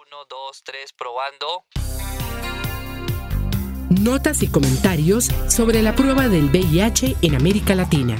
1, 2, 3, probando. Notas y comentarios sobre la prueba del VIH en América Latina.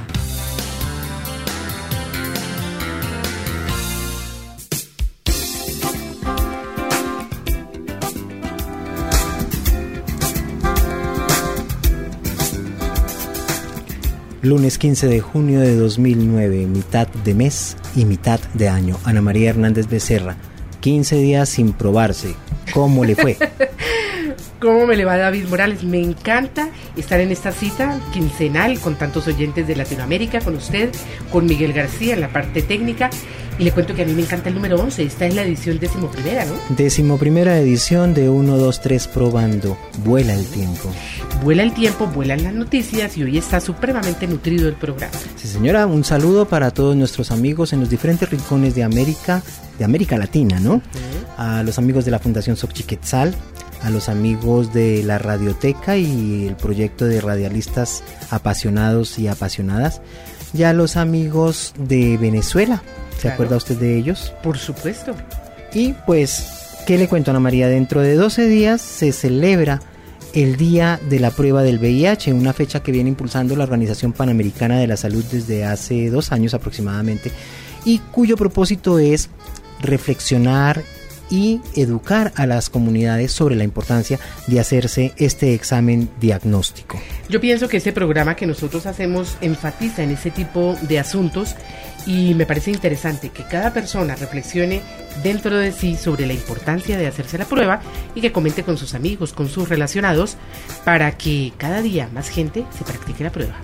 Lunes 15 de junio de 2009, mitad de mes y mitad de año. Ana María Hernández Becerra, 15 días sin probarse. ¿Cómo le fue? ¿Cómo me le va, David Morales? Me encanta estar en esta cita quincenal con tantos oyentes de Latinoamérica, con usted, con Miguel García en la parte técnica. Y le cuento que a mí me encanta el número 11, esta es la edición 11ª, ¿no? 11ª edición de 1, 2, 3 probando. Vuela el tiempo. Vuela el tiempo, vuelan las noticias y hoy está supremamente nutrido el programa. Sí, señora, un saludo para todos nuestros amigos en los diferentes rincones de América Latina, ¿no? A los amigos de la Fundación Xochiquetzal, a los amigos de la Radioteca y el proyecto de radialistas apasionados y apasionadas, y a los amigos de Venezuela. ¿Se acuerda usted de ellos? Por supuesto. Y pues, ¿qué le cuento, Ana María? Dentro de 12 días se celebra el Día de la Prueba del VIH, una fecha que viene impulsando la Organización Panamericana de la Salud desde hace 2 años aproximadamente, y cuyo propósito es reflexionar y educar a las comunidades sobre la importancia de hacerse este examen diagnóstico. Yo pienso que este programa que nosotros hacemos enfatiza en ese tipo de asuntos y me parece interesante que cada persona reflexione dentro de sí sobre la importancia de hacerse la prueba y que comente con sus amigos, con sus relacionados, para que cada día más gente se practique la prueba.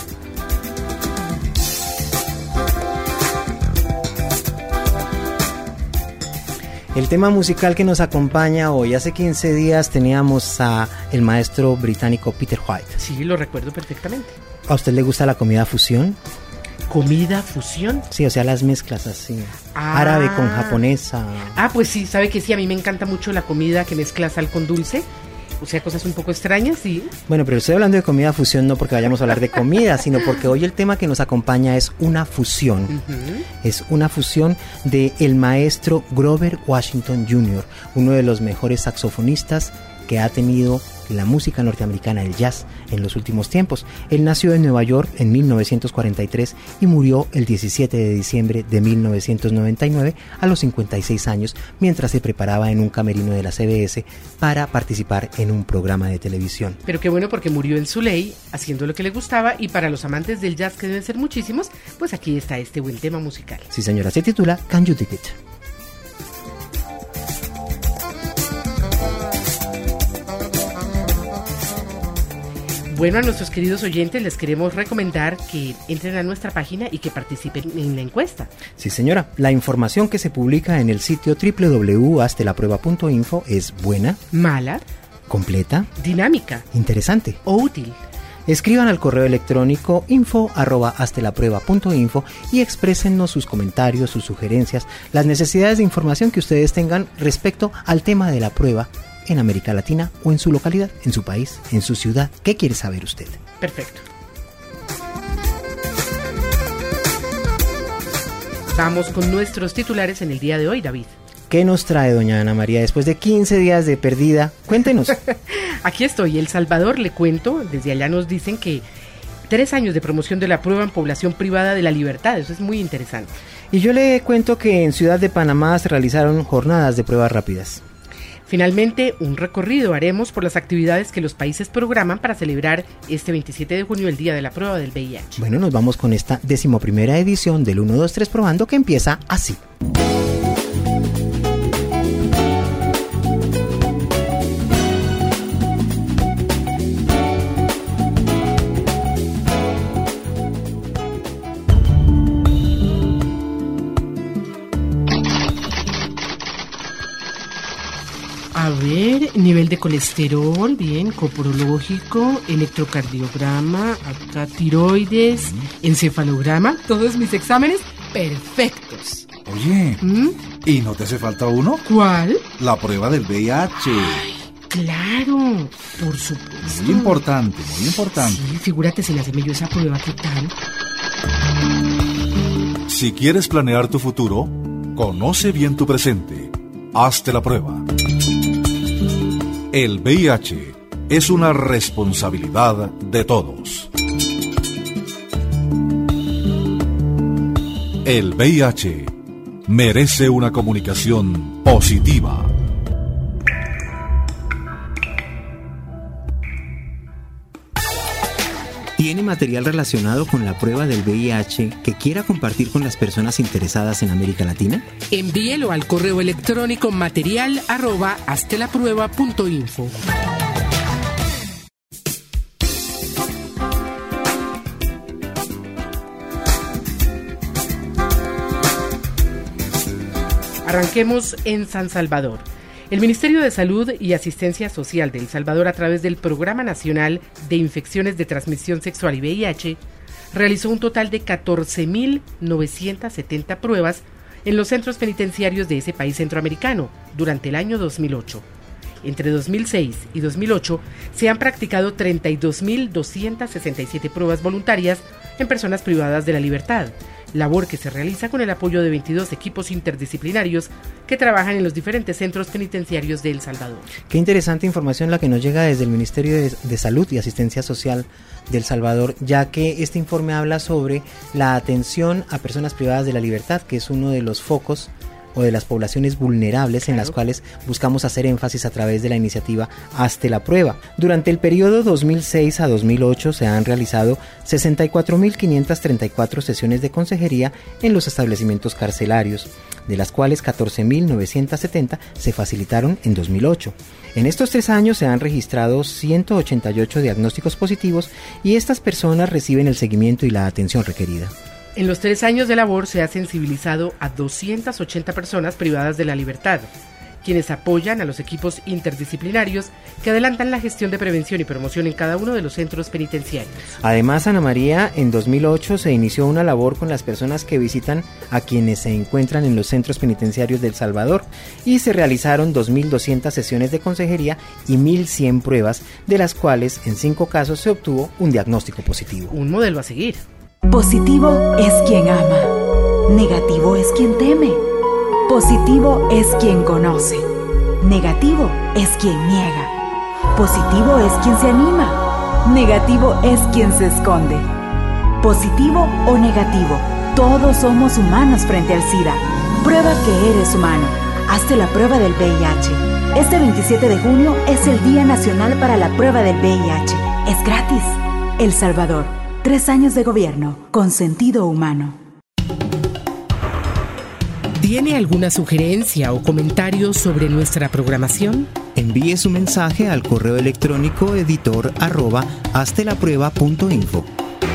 El tema musical que nos acompaña hoy, hace 15 días teníamos a el maestro británico Peter White. Sí, lo recuerdo perfectamente. ¿A usted le gusta la comida fusión? ¿Comida fusión? Sí, o sea, las mezclas así, árabe con japonesa. Pues sí, sabe que sí, a mí me encanta mucho la comida que mezcla sal con dulce. O sea, cosas un poco extrañas, sí. Bueno, pero estoy hablando de comida fusión no porque vayamos a hablar de comida, sino porque hoy el tema que nos acompaña es una fusión. Es una fusión de el maestro Grover Washington Jr., uno de los mejores saxofonistas que ha tenido la música norteamericana, el jazz, en los últimos tiempos. Él nació en Nueva York en 1943 y murió el 17 de diciembre de 1999 a los 56 años, mientras se preparaba en un camerino de la CBS para participar en un programa de televisión. Pero qué bueno, porque murió en su ley, haciendo lo que le gustaba, y para los amantes del jazz, que deben ser muchísimos, pues aquí está este buen tema musical. Sí, señora, se titula Can You Dig It? Bueno, a nuestros queridos oyentes les queremos recomendar que entren a nuestra página y que participen en la encuesta. Sí, señora, la información que se publica en el sitio www.haztelaprueba.info es buena, mala, completa, dinámica, interesante o útil. Escriban al correo electrónico info@haztelaprueba.info y exprésennos sus comentarios, sus sugerencias, las necesidades de información que ustedes tengan respecto al tema de la prueba en América Latina o en su localidad, en su país, en su ciudad. ¿Qué quiere saber usted? Perfecto. Vamos con nuestros titulares en el día de hoy, David. ¿Qué nos trae doña Ana María después de 15 días de perdida? Cuéntenos. Aquí estoy, El Salvador, le cuento. Desde allá nos dicen que 3 años de promoción de la prueba en población privada de la libertad. Eso es muy interesante. Y yo le cuento que en Ciudad de Panamá se realizaron jornadas de pruebas rápidas. Finalmente, un recorrido haremos por las actividades que los países programan para celebrar este 27 de junio, el Día de la Prueba del VIH. Bueno, nos vamos con esta 11ª edición del 1, 2, 3 probando, que empieza así. A ver, nivel de colesterol, bien, coprológico, electrocardiograma, acá tiroides, encefalograma, todos mis exámenes perfectos. Oye, ¿y no te hace falta uno? ¿Cuál? La prueba del VIH. Ay, claro, por supuesto. Muy importante, muy importante. Sí, figúrate sin hacerme yo esa prueba, ¿qué tal? Si quieres planear tu futuro, conoce bien tu presente. Hazte la prueba. El VIH es una responsabilidad de todos. El VIH merece una comunicación positiva. ¿Tiene material relacionado con la prueba del VIH que quiera compartir con las personas interesadas en América Latina? Envíelo al correo electrónico material@haztelaprueba.info. Arranquemos en San Salvador. El Ministerio de Salud y Asistencia Social de El Salvador, a través del Programa Nacional de Infecciones de Transmisión Sexual y VIH, realizó un total de 14.970 pruebas en los centros penitenciarios de ese país centroamericano durante el año 2008. Entre 2006 y 2008 se han practicado 32.267 pruebas voluntarias en personas privadas de la libertad, labor que se realiza con el apoyo de 22 equipos interdisciplinarios que trabajan en los diferentes centros penitenciarios de El Salvador. Qué interesante información la que nos llega desde el Ministerio de Salud y Asistencia Social de El Salvador, ya que este informe habla sobre la atención a personas privadas de la libertad, que es uno de los focos o de las poblaciones vulnerables en las cuales buscamos hacer énfasis a través de la iniciativa Hazte la Prueba. Durante el periodo 2006 a 2008 se han realizado 64.534 sesiones de consejería en los establecimientos carcelarios, de las cuales 14.970 se facilitaron en 2008. En estos 3 años se han registrado 188 diagnósticos positivos y estas personas reciben el seguimiento y la atención requerida. En los 3 años de labor se ha sensibilizado a 280 personas privadas de la libertad, quienes apoyan a los equipos interdisciplinarios que adelantan la gestión de prevención y promoción en cada uno de los centros penitenciarios. Además, Ana María, en 2008 se inició una labor con las personas que visitan a quienes se encuentran en los centros penitenciarios de El Salvador y se realizaron 2.200 sesiones de consejería y 1.100 pruebas, de las cuales en 5 casos se obtuvo un diagnóstico positivo. Un modelo a seguir. Positivo es quien ama, negativo es quien teme. Positivo es quien conoce, negativo es quien niega. Positivo es quien se anima, negativo es quien se esconde. Positivo o negativo, todos somos humanos frente al SIDA. Prueba que eres humano. Hazte la prueba del VIH. Este 27 de junio es el Día Nacional para la Prueba del VIH. Es gratis. El Salvador. 3 años de gobierno con sentido humano. ¿Tiene alguna sugerencia o comentario sobre nuestra programación? Envíe su mensaje al correo electrónico editor@haztelaprueba.info.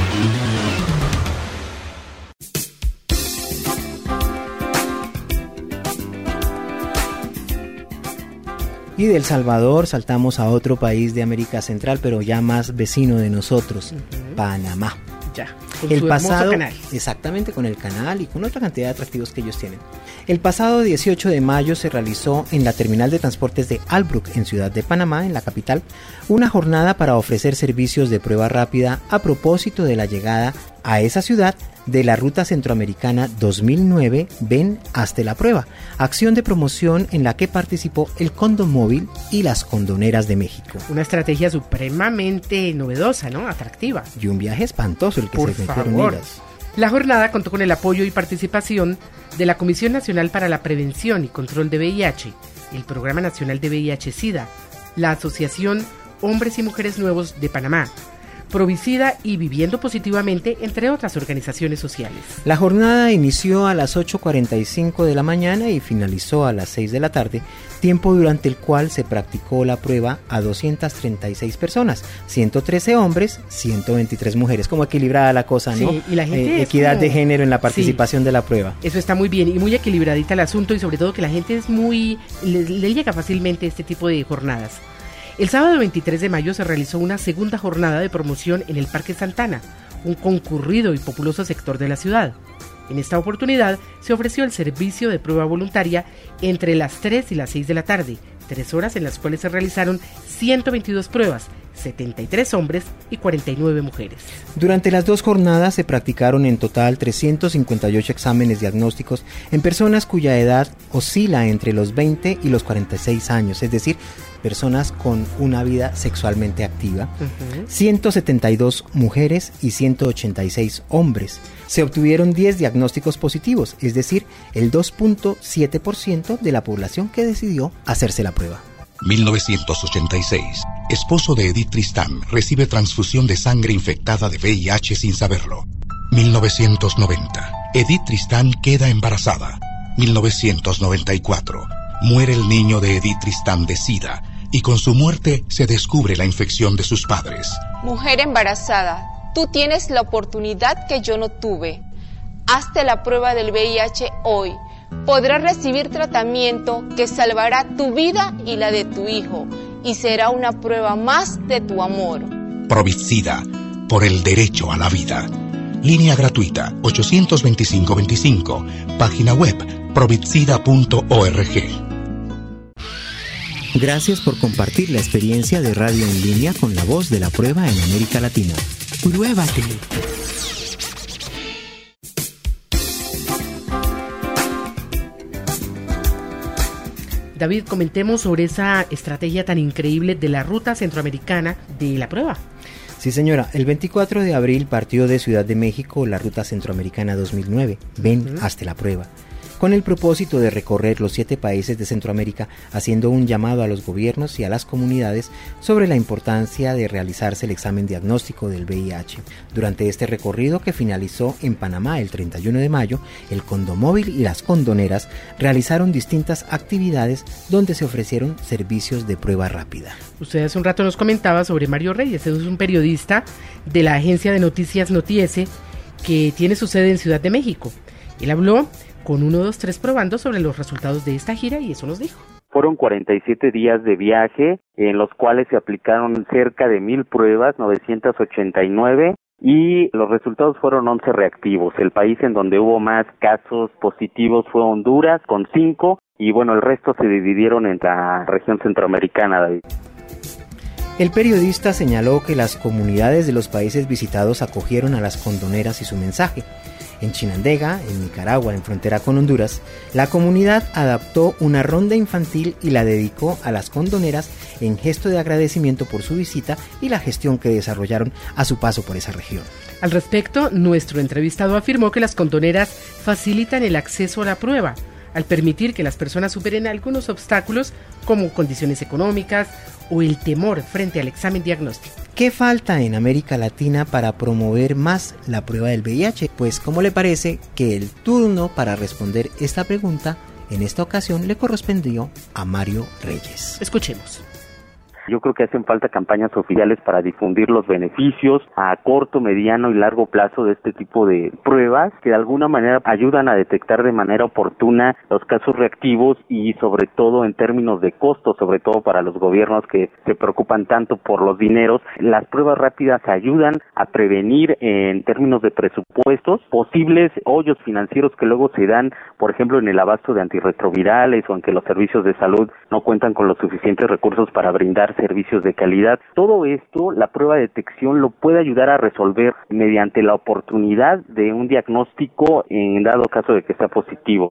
Y de El Salvador saltamos a otro país de América Central, pero ya más vecino de nosotros, Panamá. Ya, con El su pasado, hermoso canal. exactamente, con el canal y con otra cantidad de atractivos que ellos tienen. El pasado 18 de mayo se realizó en la terminal de transportes de Albrook, en Ciudad de Panamá, en la capital, una jornada para ofrecer servicios de prueba rápida a propósito de la llegada a esa ciudad de la Ruta Centroamericana 2009 Ven Hazte la Prueba, acción de promoción en la que participó el Condomóvil y las Condoneras de México. Una estrategia supremamente novedosa, ¿no? Atractiva. Y un viaje espantoso el que Por se metieron favor. ellas. La jornada contó con el apoyo y participación de la Comisión Nacional para la Prevención y Control de VIH, el Programa Nacional de VIH-Sida, la Asociación Hombres y Mujeres Nuevos de Panamá, Provicida y Viviendo Positivamente, entre otras organizaciones sociales. La jornada inició a las 8:45 de la mañana y finalizó a las 6 de la tarde, tiempo durante el cual se practicó la prueba a 236 personas, 113 hombres, 123 mujeres. Como equilibrada la cosa, ¿no? Sí, y la gente es equidad como- de género en la participación de la prueba. Eso está muy bien y muy equilibradita el asunto, y sobre todo que la gente es le llega fácilmente este tipo de jornadas. El sábado 23 de mayo se realizó una segunda jornada de promoción en el Parque Santana, un concurrido y populoso sector de la ciudad. En esta oportunidad se ofreció el servicio de prueba voluntaria entre las 3 y las 6 de la tarde, 3 horas en las cuales se realizaron 122 pruebas, 73 hombres y 49 mujeres. Durante las 2 jornadas se practicaron en total 358 exámenes diagnósticos en personas cuya edad oscila entre los 20 y los 46 años, es decir, personas con una vida sexualmente activa, 172 mujeres y 186 hombres. Se obtuvieron 10 diagnósticos positivos, es decir, el 2.7% de la población que decidió hacerse la prueba. 1986. Esposo de Edith Tristán recibe transfusión de sangre infectada de VIH sin saberlo. 1990. Edith Tristán queda embarazada. 1994. Muere el niño de Edith Tristán de SIDA y con su muerte se descubre la infección de sus padres. Mujer embarazada, tú tienes la oportunidad que yo no tuve. Hazte la prueba del VIH hoy. Podrás recibir tratamiento que salvará tu vida y la de tu hijo, y será una prueba más de tu amor. Provitsida, por el derecho a la vida. Línea gratuita 825-25. Página web provitsida.org. Gracias por compartir la experiencia de radio en línea con la voz de la prueba en América Latina. Pruébate. David, comentemos sobre esa estrategia tan increíble de la ruta centroamericana de la prueba. Sí, señora. El 24 de abril partió de Ciudad de México la Ruta Centroamericana 2009, Ven hasta la prueba, con el propósito de recorrer los 7 países de Centroamérica, haciendo un llamado a los gobiernos y a las comunidades sobre la importancia de realizarse el examen diagnóstico del VIH. Durante este recorrido, que finalizó en Panamá el 31 de mayo, el Condomóvil y las condoneras realizaron distintas actividades donde se ofrecieron servicios de prueba rápida. Usted hace un rato nos comentaba sobre Mario Reyes, es un periodista de la agencia de noticias Notiese que tiene su sede en Ciudad de México. Él habló con 123 probando sobre los resultados de esta gira y eso nos dijo. Fueron 47 días de viaje en los cuales se aplicaron cerca de 1,000 pruebas, 989, y los resultados fueron 11 reactivos. El país en donde hubo más casos positivos fue Honduras, con 5, y bueno, el resto se dividieron en la región centroamericana, David. El periodista señaló que las comunidades de los países visitados acogieron a las condoneras y su mensaje. En Chinandega, en Nicaragua, en frontera con Honduras, la comunidad adaptó una ronda infantil y la dedicó a las condoneras en gesto de agradecimiento por su visita y la gestión que desarrollaron a su paso por esa región. Al respecto, nuestro entrevistado afirmó que las condoneras facilitan el acceso a la prueba, al permitir que las personas superen algunos obstáculos como condiciones económicas o el temor frente al examen diagnóstico. ¿Qué falta en América Latina para promover más la prueba del VIH? Pues, ¿cómo le parece que el turno para responder esta pregunta en esta ocasión le correspondió a Mario Reyes? Escuchemos. Yo creo que hacen falta campañas oficiales para difundir los beneficios a corto, mediano y largo plazo de este tipo de pruebas que de alguna manera ayudan a detectar de manera oportuna los casos reactivos y sobre todo en términos de costos, sobre todo para los gobiernos que se preocupan tanto por los dineros. Las pruebas rápidas ayudan a prevenir en términos de presupuestos posibles hoyos financieros que luego se dan, por ejemplo, en el abasto de antirretrovirales o en que los servicios de salud no cuentan con los suficientes recursos para brindar servicios de calidad. Todo esto, la prueba de detección lo puede ayudar a resolver mediante la oportunidad de un diagnóstico en dado caso de que sea positivo.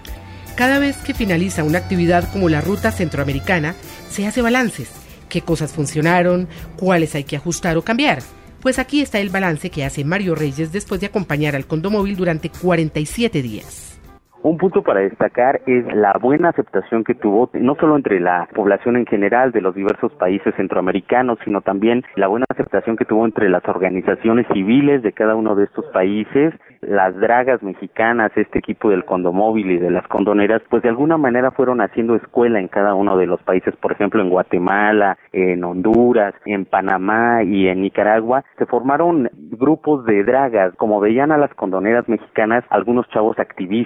Cada vez que finaliza una actividad como la Ruta Centroamericana, se hace balances. ¿Qué cosas funcionaron? ¿Cuáles hay que ajustar o cambiar? Pues aquí está el balance que hace Mario Reyes después de acompañar al Condomóvil durante 47 días. Un punto para destacar es la buena aceptación que tuvo, no solo entre la población en general de los diversos países centroamericanos, sino también la buena aceptación que tuvo entre las organizaciones civiles de cada uno de estos países. Las dragas mexicanas, este equipo del Condomóvil y de las condoneras, pues de alguna manera fueron haciendo escuela en cada uno de los países, por ejemplo en Guatemala, en Honduras, en Panamá y en Nicaragua. Se formaron grupos de dragas, como veían a las condoneras mexicanas, algunos chavos activistas o algunos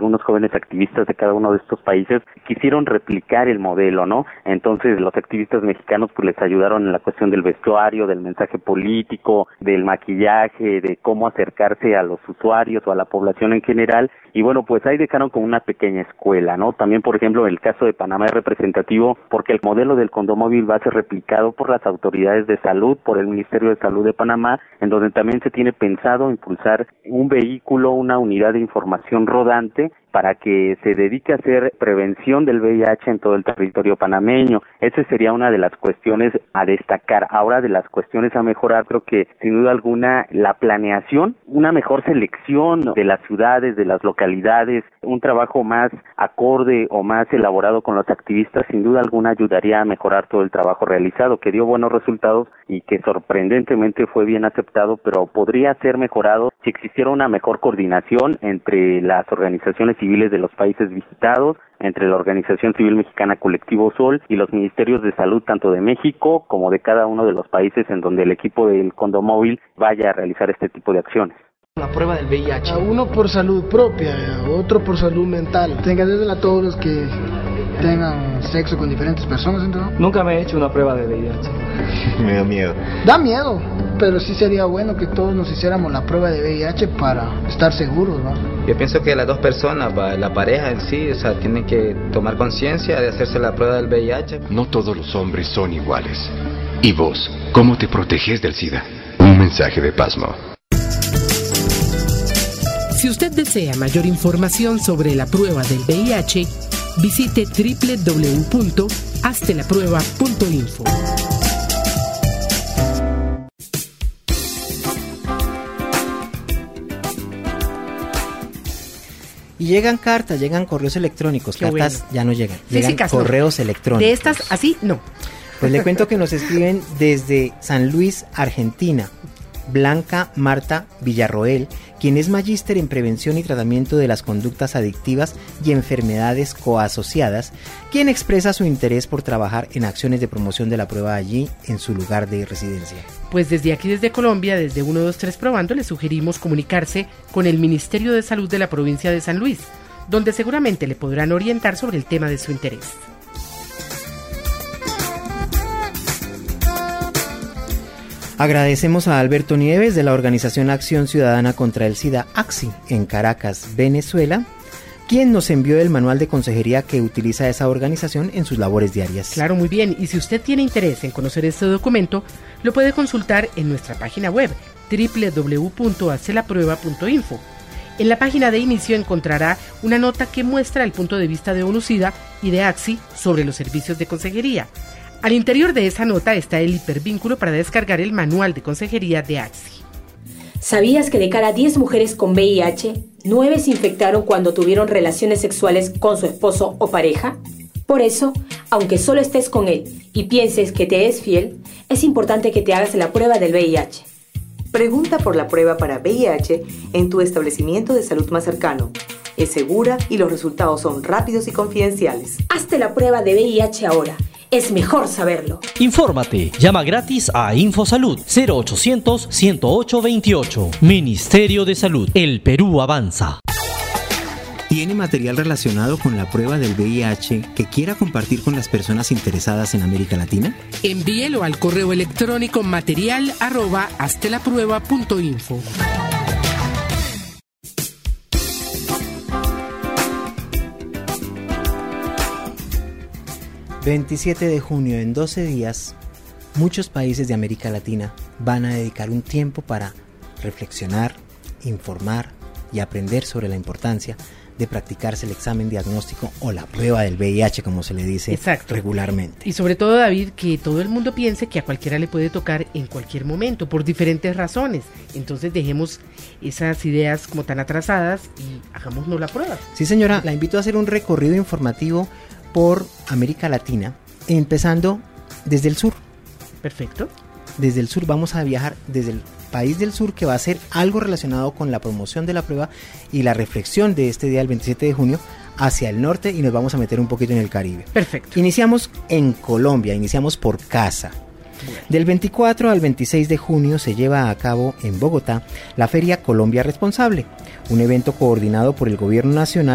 algunos jóvenes activistas de cada uno de estos países quisieron replicar el modelo, ¿no? Entonces los activistas mexicanos pues les ayudaron en la cuestión del vestuario, del mensaje político, del maquillaje, de cómo acercarse a los usuarios o a la población en general, y bueno, pues ahí dejaron como una pequeña escuela, ¿no? También, por ejemplo, el caso de Panamá es representativo porque el modelo del condomóvil va a ser replicado por las autoridades de salud, por el Ministerio de Salud de Panamá, en donde también se tiene pensado impulsar un vehículo, una unidad de información rodante para que se dedique a hacer prevención del VIH en todo el territorio panameño. Esa sería una de las cuestiones a destacar. Ahora, de las cuestiones a mejorar, creo que sin duda alguna la planeación, una mejor selección de las ciudades, de las localidades, un trabajo más acorde o más elaborado con los activistas, sin duda alguna ayudaría a mejorar todo el trabajo realizado, que dio buenos resultados y que sorprendentemente fue bien aceptado, pero podría ser mejorado si existiera una mejor coordinación entre las organizaciones civiles de los países visitados, entre la Organización Civil Mexicana Colectivo Sol y los ministerios de salud tanto de México como de cada uno de los países en donde el equipo del condomóvil vaya a realizar este tipo de acciones. La prueba del VIH. Uno por salud propia, otro por salud mental. Tengan a todos los que tengan sexo con diferentes personas, ¿entonces? Nunca me he hecho una prueba de VIH. Me da miedo. Da miedo, pero sí sería bueno que todos nos hiciéramos la prueba de VIH para estar seguros, ¿no? Yo pienso que las dos personas, la pareja en sí, tienen que tomar conciencia de hacerse la prueba del VIH. No todos los hombres son iguales. ¿Y vos, cómo te proteges del SIDA? Un mensaje de Pasmo. Si usted desea mayor información sobre la prueba del VIH, visite www.haztelaprueba.info. Y llegan cartas, llegan correos electrónicos. Qué cartas bueno. Ya no llegan, Sí, llegan correos electrónicos. De estas, así, no. Pues le cuento que nos escriben desde San Luis, Argentina, Blanca Marta Villarroel, quien es magíster en prevención y tratamiento de las conductas adictivas y enfermedades coasociadas, quien expresa su interés por trabajar en acciones de promoción de la prueba allí en su lugar de residencia. Pues desde aquí, desde Colombia, desde 123 Probando, le sugerimos comunicarse con el Ministerio de Salud de la provincia de San Luis, donde seguramente le podrán orientar sobre el tema de su interés. Agradecemos a Alberto Nieves de la Organización Acción Ciudadana contra el SIDA, AXI, en Caracas, Venezuela, quien nos envió el manual de consejería que utiliza esa organización en sus labores diarias. Claro, muy bien. Y si usted tiene interés en conocer este documento, lo puede consultar en nuestra página web www.haztelaprueba.info. En la página de inicio encontrará una nota que muestra el punto de vista de ONU-SIDA y de AXI sobre los servicios de consejería. Al interior de esa nota está el hipervínculo para descargar el manual de consejería de AXI. ¿Sabías que de cada 10 mujeres con VIH, 9 se infectaron cuando tuvieron relaciones sexuales con su esposo o pareja? Por eso, aunque solo estés con él y pienses que te es fiel, es importante que te hagas la prueba del VIH. Pregunta por la prueba para VIH en tu establecimiento de salud más cercano. Es segura y los resultados son rápidos y confidenciales. Hazte la prueba de VIH ahora. Es mejor saberlo. Infórmate. Llama gratis a InfoSalud 0800 108 28. Ministerio de Salud. El Perú avanza. ¿Tiene material relacionado con la prueba del VIH que quiera compartir con las personas interesadas en América Latina? Envíelo al correo electrónico material@haztelaprueba.info. 27 de junio, en 12 días, muchos países de América Latina van a dedicar un tiempo para reflexionar, informar y aprender sobre la importancia de practicarse el examen diagnóstico o la prueba del VIH, como se le dice Exacto. regularmente. Y sobre todo, David, que todo el mundo piense que a cualquiera le puede tocar en cualquier momento, por diferentes razones. Entonces dejemos esas ideas como tan atrasadas y hagámonos la prueba. Sí, señora, la invito a hacer un recorrido informativo por América Latina, empezando desde el sur. Perfecto. Desde el sur vamos a viajar desde el país del sur, que va a ser algo relacionado con la promoción de la prueba y la reflexión de este día, el 27 de junio, hacia el norte, y nos vamos a meter un poquito en el Caribe. Perfecto. Iniciamos en Colombia, iniciamos por casa. Bueno. Del 24 al 26 de junio se lleva a cabo en Bogotá la Feria Colombia Responsable, un evento coordinado por el Gobierno Nacional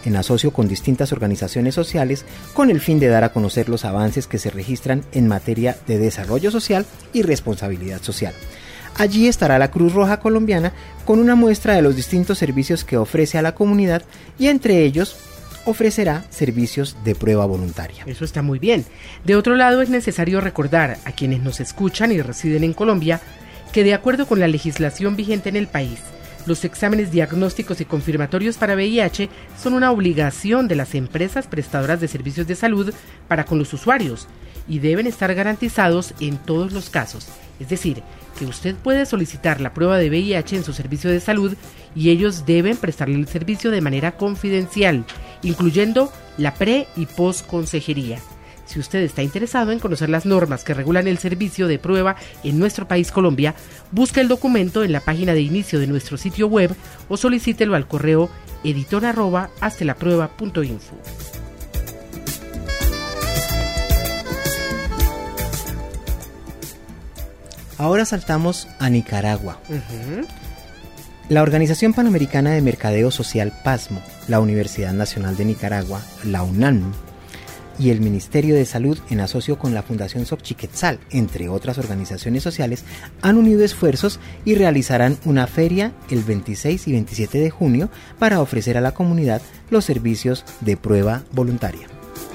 en asocio con distintas organizaciones sociales, con el fin de dar a conocer los avances que se registran en materia de desarrollo social y responsabilidad social. Allí estará la Cruz Roja Colombiana con una muestra de los distintos servicios que ofrece a la comunidad y entre ellos ofrecerá servicios de prueba voluntaria. Eso está muy bien. De otro lado, es necesario recordar a quienes nos escuchan y residen en Colombia que de acuerdo con la legislación vigente en el país, los exámenes diagnósticos y confirmatorios para VIH son una obligación de las empresas prestadoras de servicios de salud para con los usuarios y deben estar garantizados en todos los casos. Es decir, que usted puede solicitar la prueba de VIH en su servicio de salud y ellos deben prestarle el servicio de manera confidencial, incluyendo la pre- y post-consejería. Si usted está interesado en conocer las normas que regulan el servicio de prueba en nuestro país Colombia, busque el documento en la página de inicio de nuestro sitio web o solicítelo al correo editor@haztelaprueba.info. Ahora saltamos a Nicaragua. La Organización Panamericana de Mercadeo Social PASMO, la Universidad Nacional de Nicaragua, la UNAM, y el Ministerio de Salud, en asocio con la Fundación Xochiquetzal, entre otras organizaciones sociales, han unido esfuerzos y realizarán una feria el 26 y 27 de junio para ofrecer a la comunidad los servicios de prueba voluntaria.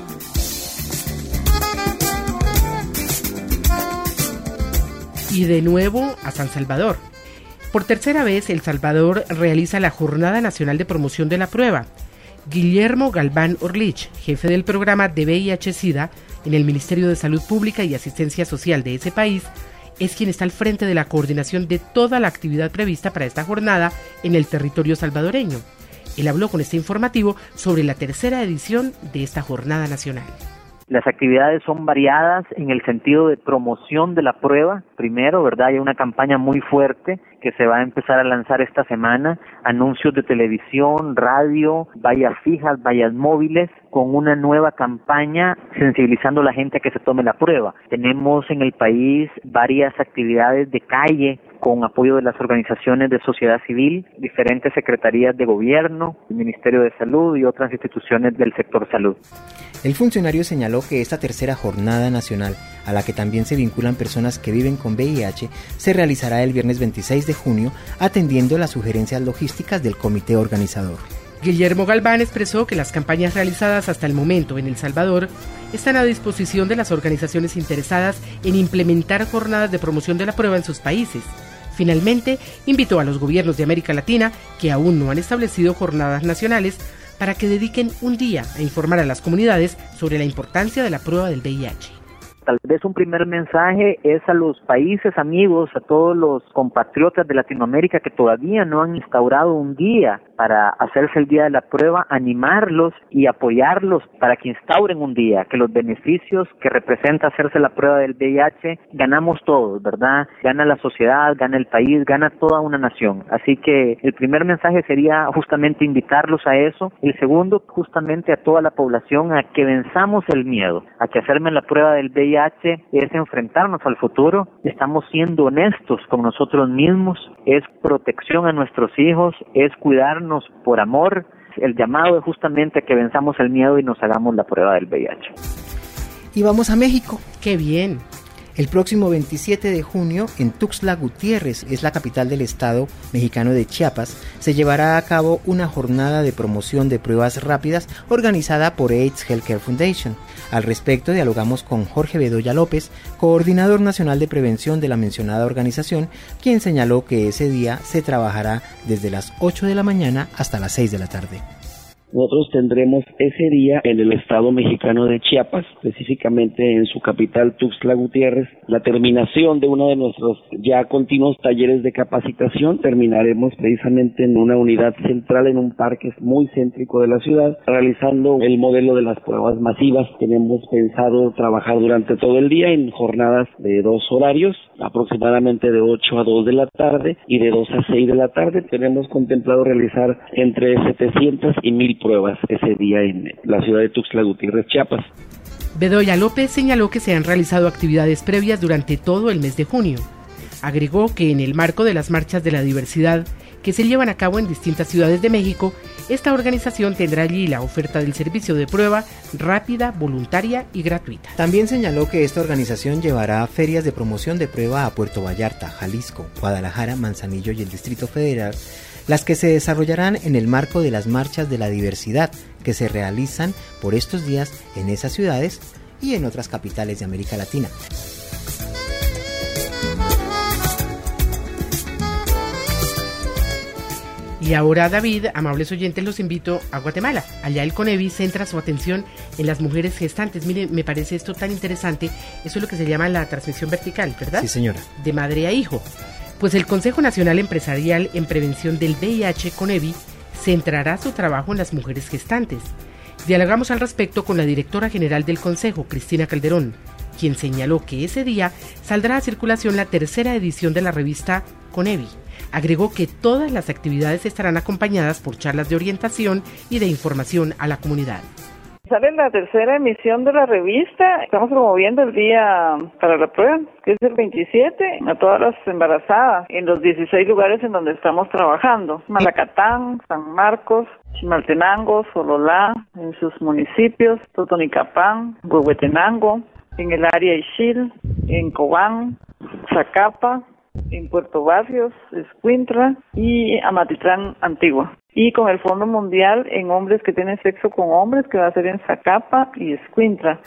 Y de nuevo a San Salvador. Por tercera vez, El Salvador realiza la Jornada Nacional de Promoción de la Prueba. Guillermo Galván Orlich, jefe del programa de VIH-Sida en el Ministerio de Salud Pública y Asistencia Social de ese país, es quien está al frente de la coordinación de toda la actividad prevista para esta jornada en el territorio salvadoreño. Él habló con este informativo sobre la tercera edición de esta Jornada Nacional. Las actividades son variadas en el sentido de promoción de la prueba. Primero, ¿verdad? Hay una campaña muy fuerte que se va a empezar a lanzar esta semana. Anuncios de televisión, radio, vallas fijas, vallas móviles, con una nueva campaña sensibilizando a la gente a que se tome la prueba. Tenemos en el país varias actividades de calle con apoyo de las organizaciones de sociedad civil, diferentes secretarías de gobierno, el Ministerio de Salud y otras instituciones del sector salud. El funcionario señaló que esta tercera jornada nacional, a la que también se vinculan personas que viven con VIH, se realizará el viernes 26 de junio, atendiendo las sugerencias logísticas del comité organizador. Guillermo Galván expresó que las campañas realizadas hasta el momento en El Salvador están a disposición de las organizaciones interesadas en implementar jornadas de promoción de la prueba en sus países. Finalmente, invitó a los gobiernos de América Latina, que aún no han establecido jornadas nacionales, para que dediquen un día a informar a las comunidades sobre la importancia de la prueba del VIH. Tal vez un primer mensaje es a los países amigos, a todos los compatriotas de Latinoamérica que todavía no han instaurado un día para hacerse el día de la prueba, animarlos y apoyarlos para que instauren un día, que los beneficios que representa hacerse la prueba del VIH ganamos todos, ¿verdad? Gana la sociedad, gana el país, gana toda una nación. Así que el primer mensaje sería justamente invitarlos a eso. El segundo, justamente a toda la población a que venzamos el miedo, a que hacerme la prueba del VIH es enfrentarnos al futuro. Estamos siendo honestos con nosotros mismos, es protección a nuestros hijos, es cuidarnos por amor. El llamado es justamente a que venzamos el miedo y nos hagamos la prueba del VIH. Y vamos a México. ¡Qué bien! El próximo 27 de junio, en Tuxtla Gutiérrez, es la capital del estado mexicano de Chiapas, se llevará a cabo una jornada de promoción de pruebas rápidas organizada por AIDS Healthcare Foundation. Al respecto, dialogamos con Jorge Bedoya López, coordinador nacional de prevención de la mencionada organización, quien señaló que ese día se trabajará desde las 8 de la mañana hasta las 6 de la tarde. Nosotros tendremos ese día en el estado mexicano de Chiapas, específicamente en su capital Tuxtla Gutiérrez, la terminación de uno de nuestros ya continuos talleres de capacitación. Terminaremos precisamente en una unidad central en un parque muy céntrico de la ciudad, realizando el modelo de las pruebas masivas. Tenemos pensado trabajar durante todo el día en jornadas de 2 horarios, aproximadamente de 8 a 2 de la tarde y de 2 a 6 de la tarde. Tenemos contemplado realizar entre 700 y 1000 pruebas ese día en la ciudad de Tuxtla Gutiérrez, Chiapas. Bedoya López señaló que se han realizado actividades previas durante todo el mes de junio. Agregó que en el marco de las marchas de la diversidad que se llevan a cabo en distintas ciudades de México, Esta organización tendrá allí la oferta del servicio de prueba rápida, voluntaria y gratuita. También señaló que esta organización llevará ferias de promoción de prueba a Puerto Vallarta, Jalisco, Guadalajara, Manzanillo y el Distrito Federal, las que se desarrollarán en el marco de las marchas de la diversidad que se realizan por estos días en esas ciudades y en otras capitales de América Latina. Y ahora, David, amables oyentes, los invito a Guatemala. Allá el CONEVI centra su atención en las mujeres gestantes. Miren, me parece esto tan interesante. Eso es lo que se llama la transmisión vertical, ¿verdad? Sí, señora. De madre a hijo. Pues el Consejo Nacional Empresarial en Prevención del VIH, CONEVI, centrará su trabajo en las mujeres gestantes. Dialogamos al respecto con la directora general del Consejo, Cristina Calderón, quien señaló que ese día saldrá a circulación la tercera edición de la revista CONEVI. Agregó que todas las actividades estarán acompañadas por charlas de orientación y de información a la comunidad. Sale la tercera emisión de la revista. Estamos promoviendo el día para la prueba, que es el 27, a todas las embarazadas en los 16 lugares en donde estamos trabajando. Malacatán, San Marcos, Chimaltenango, Sololá, en sus municipios, Totonicapán, Huehuetenango, en el área Ixil, en Cobán, Zacapa, en Puerto Barrios, Escuintla y Amatitlán Antigua. Y con el Fondo Mundial en hombres que tienen sexo con hombres, que va a ser en Zacapa y Escuintla.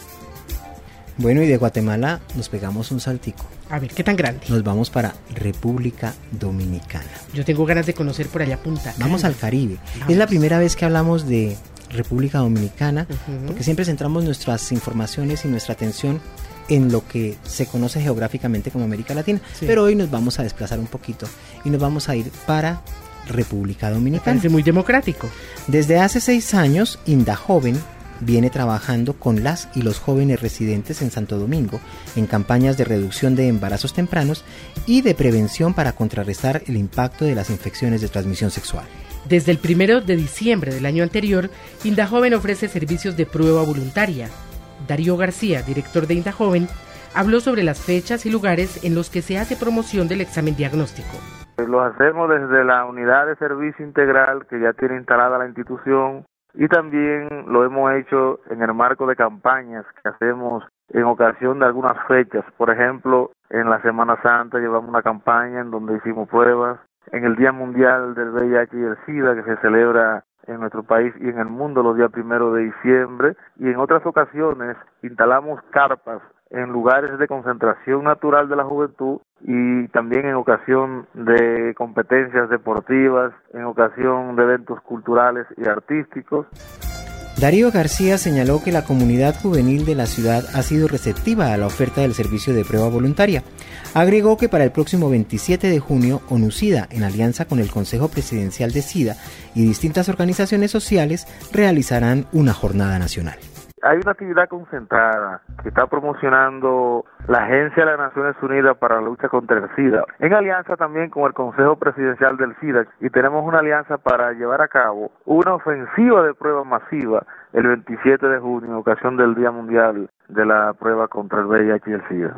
Bueno, y de Guatemala nos pegamos un saltico. A ver, ¿qué tan grande? Nos vamos para República Dominicana. Yo tengo ganas de conocer por allá Punta Cana. Vamos al Caribe. Vamos. Es la primera vez que hablamos de República Dominicana, porque siempre centramos nuestras informaciones y nuestra atención en lo que se conoce geográficamente como América Latina. Sí. Pero hoy nos vamos a desplazar un poquito y nos vamos a ir para República Dominicana. Es muy democrático. Desde hace 6 años, Indajoven viene trabajando con las y los jóvenes residentes en Santo Domingo en campañas de reducción de embarazos tempranos y de prevención para contrarrestar el impacto de las infecciones de transmisión sexual. Desde el 1 de diciembre del año anterior, Indajoven ofrece servicios de prueba voluntaria. Darío García, director de Indajoven, habló sobre las fechas y lugares en los que se hace promoción del examen diagnóstico. Lo hacemos desde la unidad de servicio integral que ya tiene instalada la institución y también lo hemos hecho en el marco de campañas que hacemos en ocasión de algunas fechas. Por ejemplo, en la Semana Santa llevamos una campaña en donde hicimos pruebas, en el Día Mundial del VIH y el SIDA que se celebra en nuestro país y en el mundo los días 1 de diciembre, y en otras ocasiones instalamos carpas en lugares de concentración natural de la juventud y también en ocasión de competencias deportivas, en ocasión de eventos culturales y artísticos. Darío García señaló que la comunidad juvenil de la ciudad ha sido receptiva a la oferta del servicio de prueba voluntaria. Agregó que para el próximo 27 de junio, ONUSIDA, en alianza con el Consejo Presidencial de SIDA y distintas organizaciones sociales, realizarán una jornada nacional. Hay una actividad concentrada que está promocionando la Agencia de las Naciones Unidas para la Lucha contra el SIDA, en alianza también con el Consejo Presidencial del SIDA, y tenemos una alianza para llevar a cabo una ofensiva de prueba masiva el 27 de junio, en ocasión del Día Mundial de la Prueba contra el VIH y el SIDA.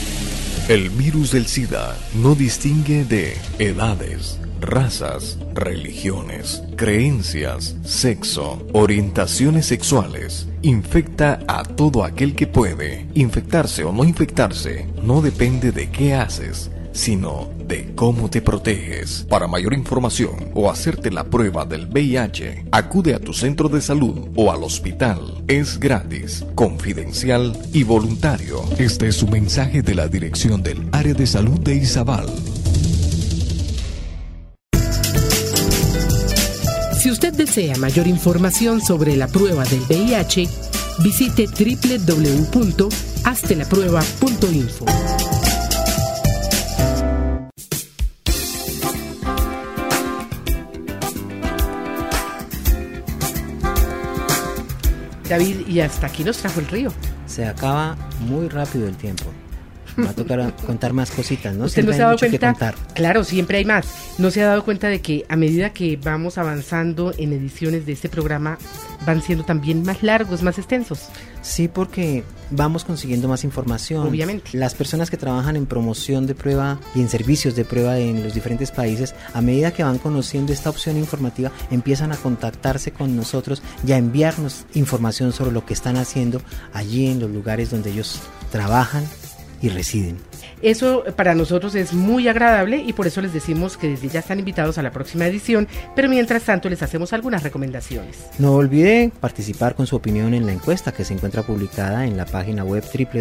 El virus del SIDA no distingue de edades, razas, religiones, creencias, sexo, orientaciones sexuales. Infecta a todo aquel que puede. Infectarse o no infectarse no depende de qué haces, sino de cómo te proteges. Para mayor información o hacerte la prueba del VIH, acude a tu centro de salud o al hospital. Es gratis, confidencial y voluntario. Este es un mensaje de la Dirección del Área de Salud de Izabal. Si usted desea mayor información sobre la prueba del VIH, visite www.haztelaprueba.info. David, y hasta aquí nos trajo el río. Se acaba muy rápido el tiempo. Va a tocar contar más cositas, ¿no? ¿Usted Siempre no se ha dado hay mucho que cuenta? contar. Claro, siempre hay más. ¿No se ha dado cuenta de que a medida que vamos avanzando en ediciones de este programa van siendo también más largos, más extensos? Sí, porque vamos consiguiendo más información. Obviamente. Las personas que trabajan en promoción de prueba y en servicios de prueba en los diferentes países, a medida que van conociendo esta opción informativa, empiezan a contactarse con nosotros y a enviarnos información sobre lo que están haciendo allí en los lugares donde ellos trabajan y residen. Eso para nosotros es muy agradable y por eso les decimos que desde ya están invitados a la próxima edición, pero mientras tanto les hacemos algunas recomendaciones. No olvide participar con su opinión en la encuesta que se encuentra publicada en la página web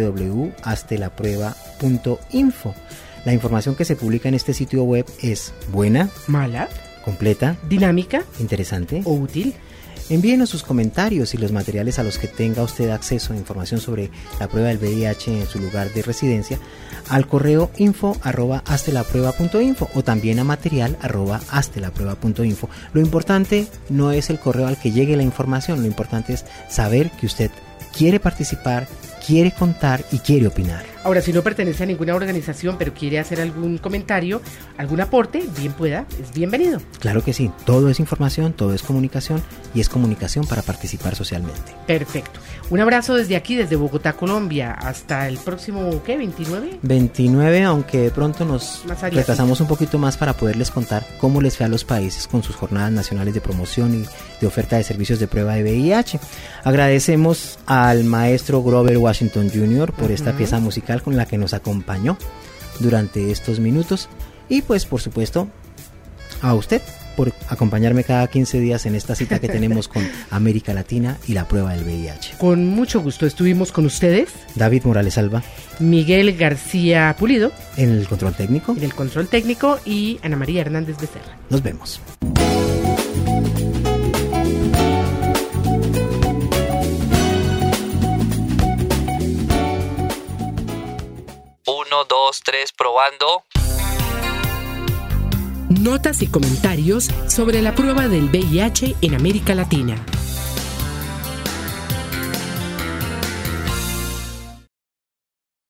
www.haztelaprueba.info. La información que se publica en este sitio web es buena, mala, completa, dinámica, interesante o útil. Envíenos sus comentarios y los materiales a los que tenga usted acceso a información sobre la prueba del VIH en su lugar de residencia al correo info@haztelaprueba.info o también a material@haztelaprueba.info. Lo importante no es el correo al que llegue la información, lo importante es saber que usted quiere participar, quiere contar y quiere opinar. Ahora, si no pertenece a ninguna organización, pero quiere hacer algún comentario, algún aporte, bien pueda, es bienvenido. Claro que sí, todo es información, todo es comunicación y es comunicación para participar socialmente. Perfecto. Un abrazo desde aquí, desde Bogotá, Colombia, hasta el próximo, ¿qué? ¿29? 29, aunque de pronto nos retrasamos un poquito más para poderles contar cómo les fue a los países con sus jornadas nacionales de promoción y de oferta de servicios de prueba de VIH. Agradecemos al maestro Grover Washington Jr. por esta pieza musical con la que nos acompañó durante estos minutos y pues por supuesto a usted por acompañarme cada 15 días en esta cita que tenemos con América Latina y la prueba del VIH. Con mucho gusto estuvimos con ustedes. David Morales Alba. Miguel García Pulido. En el control técnico. En el control técnico y Ana María Hernández Becerra. Nos vemos. 1, 2, 3, probando. Notas y comentarios sobre la prueba del VIH en América Latina.